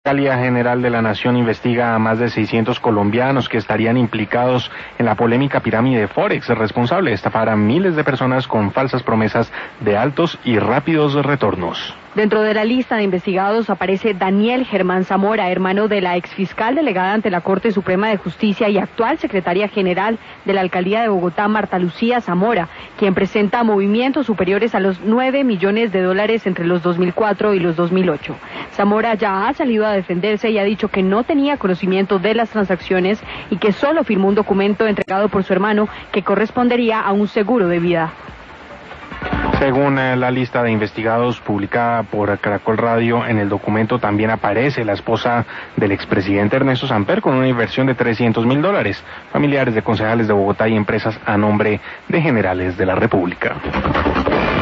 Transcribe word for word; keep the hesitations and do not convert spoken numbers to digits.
La Fiscalía General de la Nación investiga a más de seiscientos colombianos que estarían implicados en la polémica pirámide Forex, responsable de estafar a miles de personas con falsas promesas de altos y rápidos retornos. Dentro de la lista de investigados aparece Daniel Germán Zamora, hermano de la exfiscal delegada ante la Corte Suprema de Justicia y actual secretaria general de la Alcaldía de Bogotá, Marta Lucía Zamora, quien presenta movimientos superiores a los nueve millones de dólares entre los dos mil cuatro y los dos mil ocho. Zamora ya ha salido a defenderse y ha dicho que no tenía conocimiento de las transacciones y que solo firmó un documento entregado por su hermano que correspondería a un seguro de vida. Según la lista de investigados publicada por Caracol Radio, en el documento también aparece la esposa del expresidente Ernesto Samper con una inversión de trescientos mil dólares, familiares de concejales de Bogotá y empresas a nombre de generales de la República.